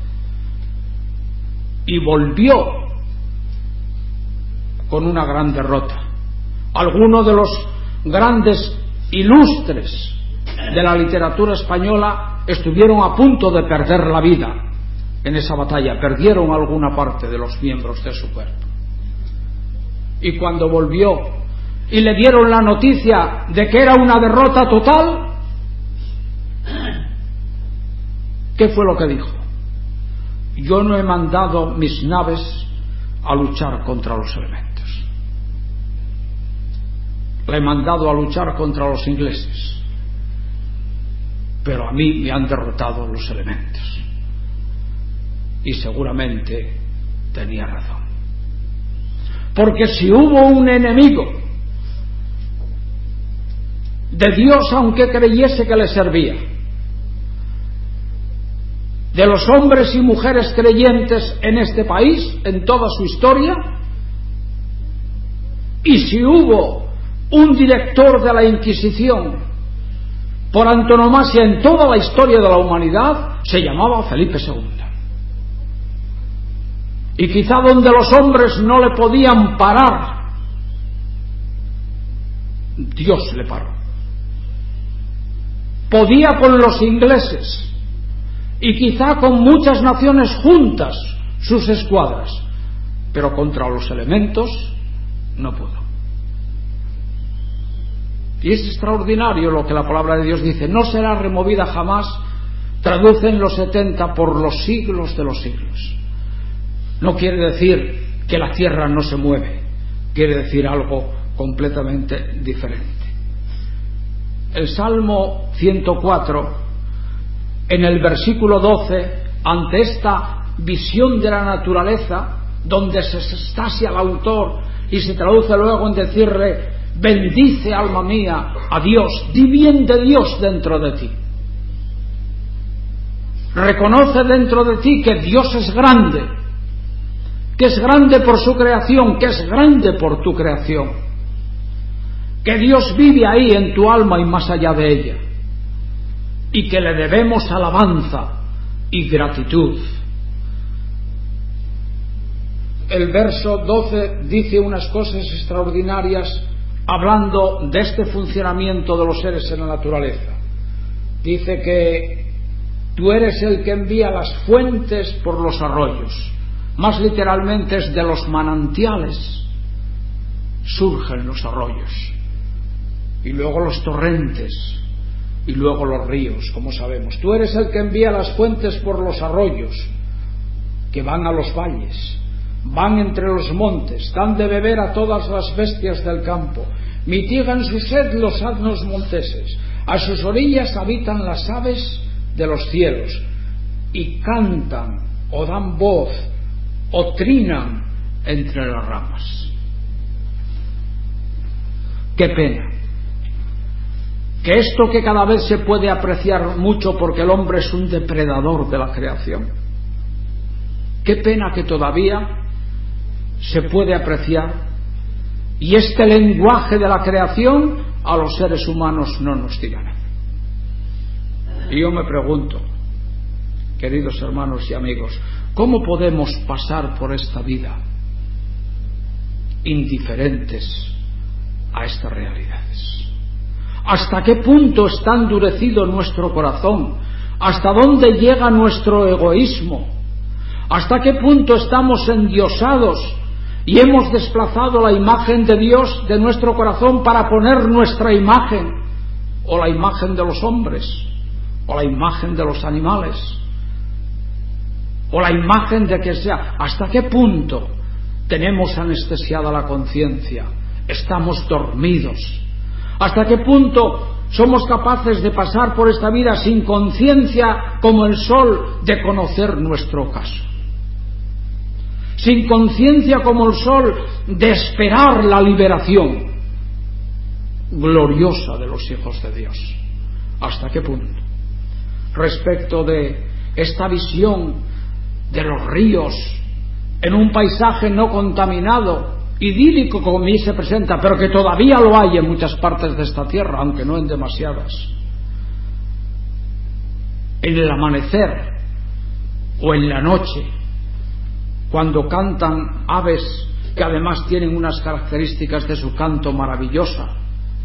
[SPEAKER 1] Y volvió con una gran derrota. Algunos de los grandes ilustres de la literatura española estuvieron a punto de perder la vida en esa batalla. Perdieron alguna parte de los miembros de su cuerpo. Y cuando volvió y le dieron la noticia de que era una derrota total, ¿qué fue lo que dijo? Yo no he mandado mis naves a luchar contra los elementos. La he mandado a luchar contra los ingleses. Pero a mí me han derrotado los elementos. Y seguramente tenía razón. Porque si hubo un enemigo de Dios, aunque creyese que le servía, de los hombres y mujeres creyentes en este país, en toda su historia, y si hubo un director de la Inquisición por antonomasia en toda la historia de la humanidad, se llamaba Felipe II. Y quizá donde los hombres no le podían parar, Dios le paró. Podía con los ingleses y quizá con muchas naciones juntas sus escuadras, pero contra los elementos no pudo. Y es extraordinario lo que la palabra de Dios dice: no será removida jamás, traducen los 70, por los siglos de los siglos. No quiere decir que la tierra no se mueve, quiere decir algo completamente diferente. El Salmo 104, en el versículo 12, ante esta visión de la naturaleza, donde se extasia el autor y se traduce luego en decirle: bendice, alma mía, a Dios, di bien de Dios dentro de ti. Reconoce dentro de ti que Dios es grande, que es grande por su creación, que es grande por tu creación, que Dios vive ahí en tu alma y más allá de ella, y que le debemos alabanza y gratitud. El verso 12 dice unas cosas extraordinarias hablando de este funcionamiento de los seres en la naturaleza. Dice que tú eres el que envía las fuentes por los arroyos. Más literalmente es de los manantiales surgen los arroyos, y luego los torrentes, y luego los ríos, como sabemos. Tú eres el que envía las fuentes por los arroyos, que van a los valles, van entre los montes, dan de beber a todas las bestias del campo, mitigan su sed los asnos monteses, a sus orillas habitan las aves de los cielos, y cantan o dan voz o trinan entre las ramas. Qué pena que esto, que cada vez se puede apreciar mucho porque el hombre es un depredador de la creación, qué pena que todavía se puede apreciar, y este lenguaje de la creación a los seres humanos no nos diga nada. Y yo me pregunto, queridos hermanos y amigos, ¿cómo podemos pasar por esta vida indiferentes a estas realidades? ¿Hasta qué punto está endurecido nuestro corazón? ¿Hasta dónde llega nuestro egoísmo? ¿Hasta qué punto estamos endiosados y hemos desplazado la imagen de Dios de nuestro corazón para poner nuestra imagen, o la imagen de los hombres, o la imagen de los animales, o la imagen de que sea? ¿Hasta qué punto tenemos anestesiada la conciencia? Estamos dormidos. ¿Hasta qué punto somos capaces de pasar por esta vida sin conciencia como el sol de conocer nuestro caso? Sin conciencia como el sol de esperar la liberación gloriosa de los hijos de Dios. ¿Hasta qué punto? Respecto de esta visión de los ríos en un paisaje no contaminado, idílico como a mí se presenta, pero que todavía lo hay en muchas partes de esta tierra, aunque no en demasiadas. En el amanecer o en la noche, cuando cantan aves que además tienen unas características de su canto maravillosa,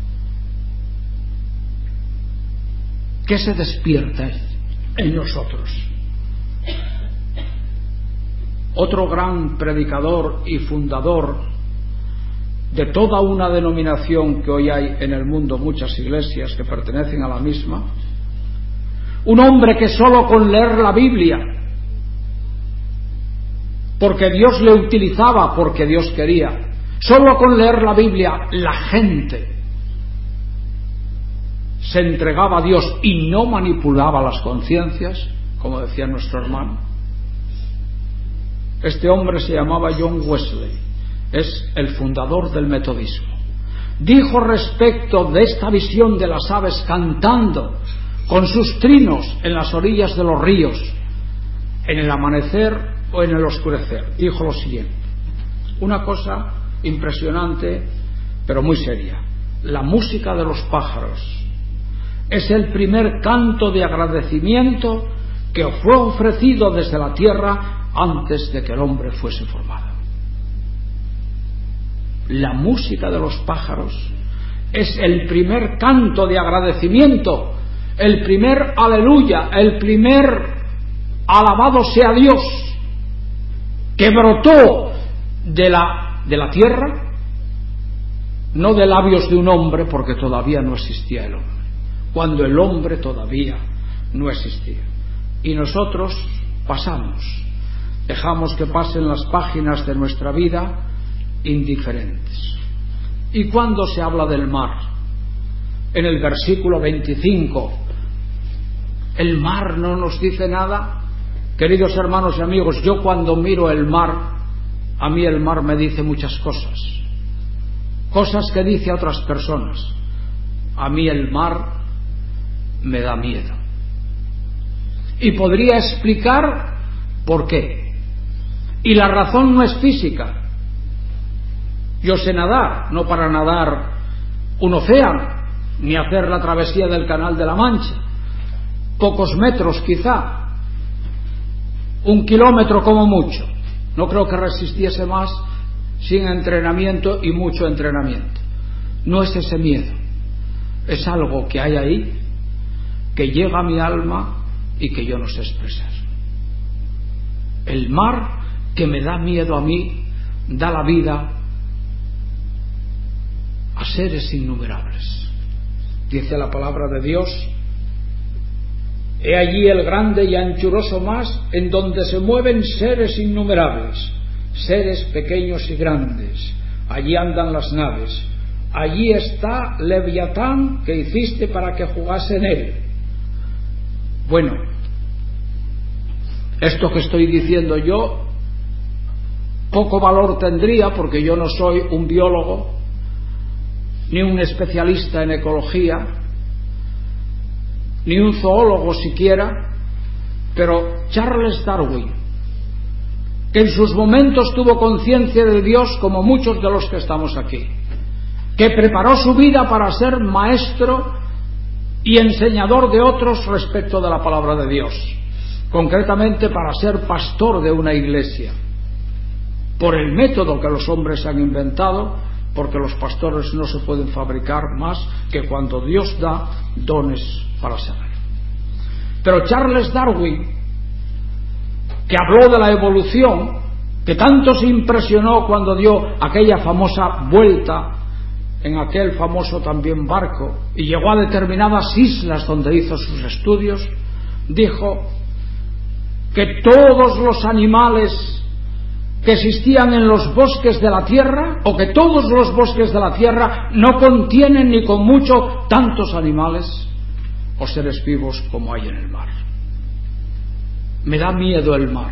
[SPEAKER 1] ¿qué se despierta en nosotros? Otro gran predicador y fundador de toda una denominación que hoy hay en el mundo, muchas iglesias que pertenecen a la misma, un hombre que solo con leer la Biblia, porque Dios le utilizaba, porque Dios quería, solo con leer la Biblia la gente se entregaba a Dios y no manipulaba las conciencias, como decía nuestro hermano. Este hombre se llamaba John Wesley, es el fundador del metodismo. Dijo respecto de esta visión de las aves cantando con sus trinos en las orillas de los ríos, en el amanecer o en el oscurecer, dijo lo siguiente, una cosa impresionante pero muy seria: la música de los pájaros es el primer canto de agradecimiento que fue ofrecido desde la tierra antes de que el hombre fuese formado. La música de los pájaros es el primer canto de agradecimiento, el primer aleluya, el primer alabado sea Dios que brotó de la tierra, no de labios de un hombre, porque todavía no existía el hombre, cuando el hombre todavía no existía. Y nosotros pasamos, dejamos que pasen las páginas de nuestra vida indiferentes. ¿Y cuando se habla del mar? En el versículo 25, ¿el mar no nos dice nada? Queridos hermanos y amigos, yo cuando miro el mar, a mí el mar me dice muchas cosas, cosas que dice a otras personas. A mí el mar me da miedo. Y podría explicar por qué. Y la razón no es física. Yo sé nadar, no para nadar un océano, ni hacer la travesía del Canal de la Mancha. Pocos metros quizá, 1 kilómetro como mucho. No creo que resistiese más sin entrenamiento y mucho entrenamiento. No es ese miedo, es algo que hay ahí, que llega a mi alma y que yo no sé expresar. El mar que me da miedo a mí da la vida a seres innumerables. Dice la palabra de Dios: he allí el grande y anchuroso mar, en donde se mueven seres innumerables, seres pequeños y grandes. Allí andan las naves. Allí está Leviatán, que hiciste para que jugase en él. Bueno, esto que estoy diciendo yo poco valor tendría, porque yo no soy un biólogo ni un especialista en ecología, ni un zoólogo siquiera, pero Charles Darwin, que en sus momentos tuvo conciencia de Dios como muchos de los que estamos aquí, que preparó su vida para ser maestro y enseñador de otros respecto de la palabra de Dios, concretamente para ser pastor de una iglesia, por el método que los hombres han inventado, porque los pastores no se pueden fabricar más que cuando Dios da dones para ser. Pero Charles Darwin, que habló de la evolución, que tanto se impresionó cuando dio aquella famosa vuelta en aquel famoso también barco y llegó a determinadas islas donde hizo sus estudios, dijo que todos los animales que existían en los bosques de la tierra, o que todos los bosques de la tierra no contienen ni con mucho tantos animales o seres vivos como hay en el mar. Me da miedo el mar,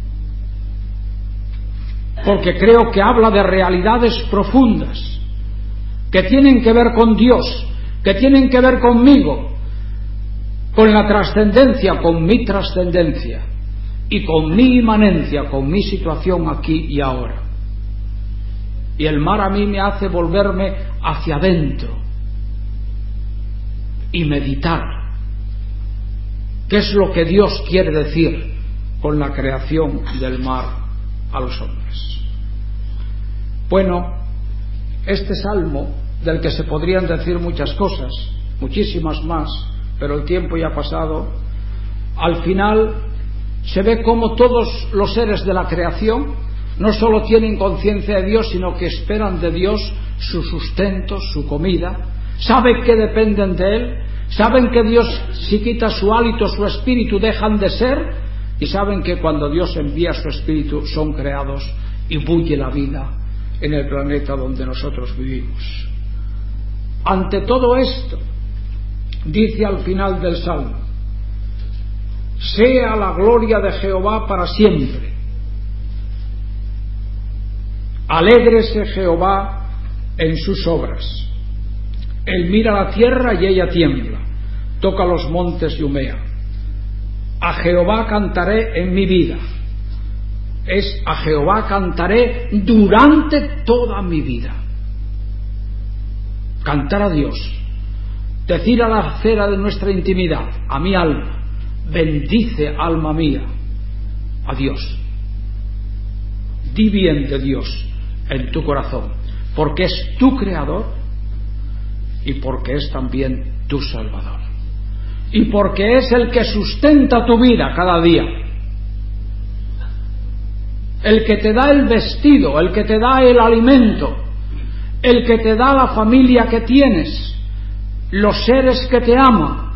[SPEAKER 1] porque creo que habla de realidades profundas que tienen que ver con Dios, que tienen que ver conmigo, con la trascendencia, con mi trascendencia y con mi inmanencia, con mi situación aquí y ahora. Y el mar a mí me hace volverme hacia adentro y meditar qué es lo que Dios quiere decir con la creación del mar a los hombres. Bueno, este salmo, del que se podrían decir muchas cosas, muchísimas más, pero el tiempo ya ha pasado, al final se ve cómo todos los seres de la creación no solo tienen conciencia de Dios, sino que esperan de Dios su sustento, su comida, saben que dependen de Él, saben que Dios, si quita su hálito, su espíritu, dejan de ser, y saben que cuando Dios envía su espíritu son creados y bulle la vida en el planeta donde nosotros vivimos. Ante todo esto, dice al final del Salmo: sea la gloria de Jehová para siempre. Alégrese Jehová en sus obras. Él mira la tierra y ella tiembla, toca los montes y humea. A Jehová cantaré en mi vida. A Jehová cantaré durante toda mi vida. Cantar a Dios, decir a la acera de nuestra intimidad, a mi alma: bendice, alma mía, a Dios. Di bien de Dios en tu corazón, porque es tu creador y porque es también tu salvador, y porque es el que sustenta tu vida cada día, el que te da el vestido, el que te da el alimento, el que te da la familia que tienes, los seres que te aman,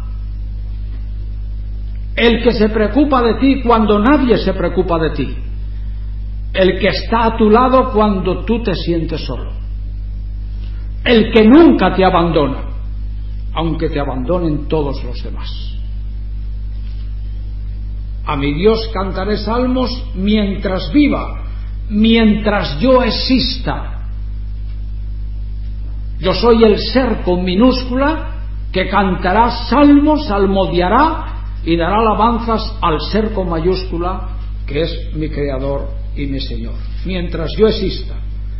[SPEAKER 1] el que se preocupa de ti cuando nadie se preocupa de ti, el que está a tu lado cuando tú te sientes solo, el que nunca te abandona, aunque te abandonen todos los demás. A mi Dios cantaré salmos mientras viva, mientras yo exista. Yo soy el ser con minúscula que cantará salmos, salmodiará y dará alabanzas al ser con mayúscula, que es mi Creador y mi Señor, mientras yo exista.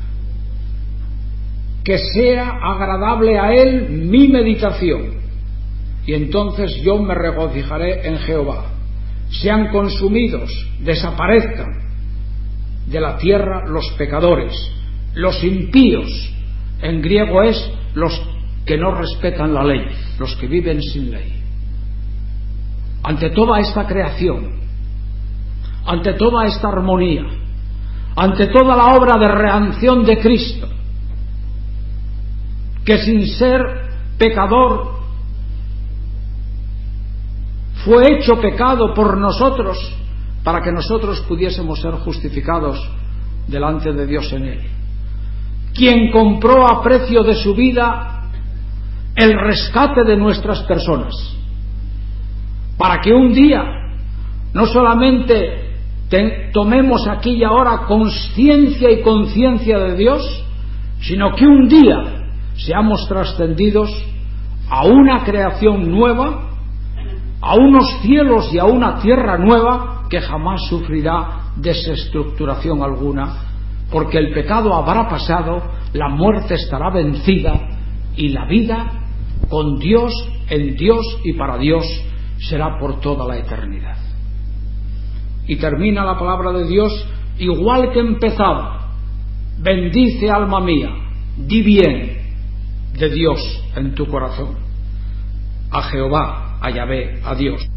[SPEAKER 1] Que sea agradable a Él mi meditación, y entonces yo me regocijaré en Jehová. Sean consumidos, desaparezcan de la tierra los pecadores, los impíos. En griego es los que no respetan la ley, los que viven sin ley. Ante toda esta creación, ante toda esta armonía, ante toda la obra de redención de Cristo, que sin ser pecador fue hecho pecado por nosotros para que nosotros pudiésemos ser justificados delante de Dios en Él, quien compró a precio de su vida el rescate de nuestras personas, para que un día no solamente tomemos aquí y ahora conciencia y conciencia de Dios, sino que un día seamos trascendidos a una creación nueva, a unos cielos y a una tierra nueva que jamás sufrirá desestructuración alguna, porque el pecado habrá pasado, la muerte estará vencida y la vida con Dios, en Dios y para Dios será por toda la eternidad. Y termina la palabra de Dios igual que empezaba: bendice alma mía, di bien de Dios en tu corazón, a Jehová, a Yahvé, a Dios.